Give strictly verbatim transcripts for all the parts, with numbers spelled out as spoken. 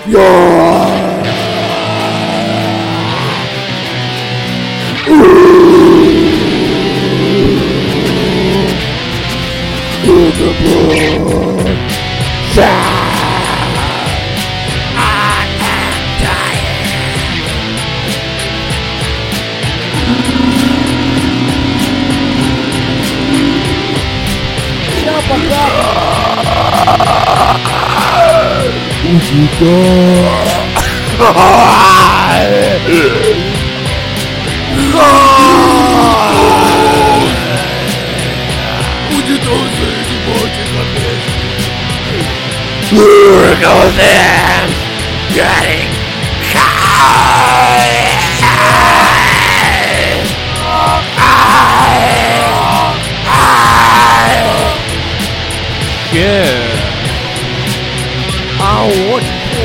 Here goes them getting Yeah. А вот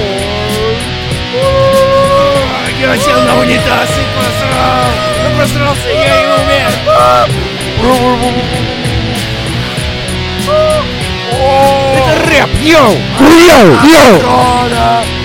я сел на унитаз и просрал. Ну просрался я и умер. это рэп, йоу! Йоу! Йоу!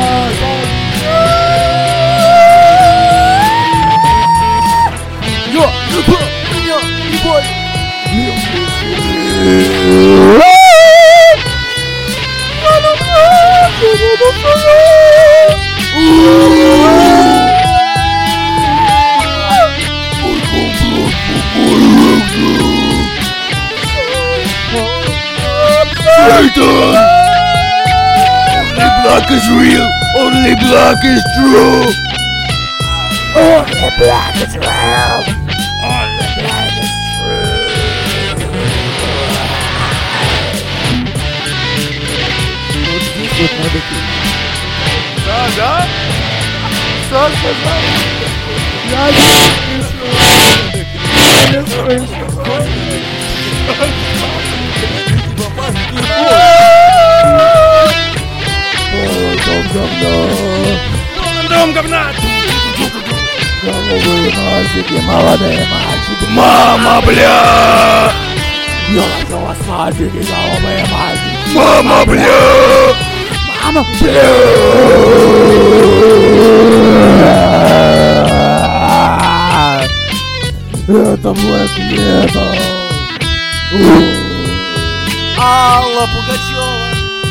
Satan! Only black is real. Only black is true. Only black is real. Only black is true. Да, да? Что сказал? Я не слышу. Я не слышу. Дом говна! Голубые мальчики, молодые мальчики. Мама, бля! Я вас мальчики, голубые мальчики. Мама, бля! Мама, бля! Это Black Metal. Алла Пугачева.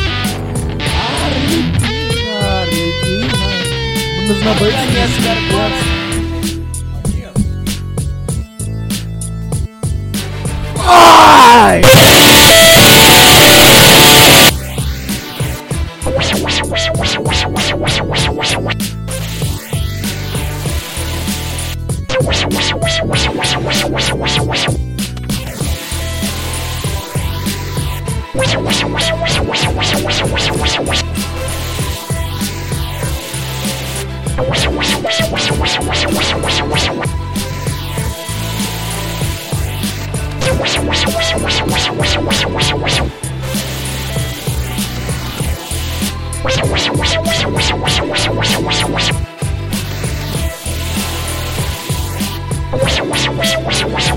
Аргентина, Аргентина. Нужно быть Конец Ай! What?